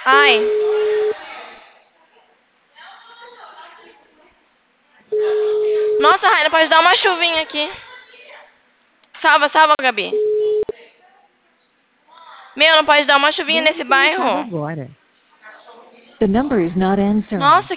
Ai. Nossa, Raina, pode dar uma chuvinha aqui. Salva, salva, Gabi. Meu, não pode dar uma chuvinha Não nesse localizado bairro. agora. The number is not answering. Nossa,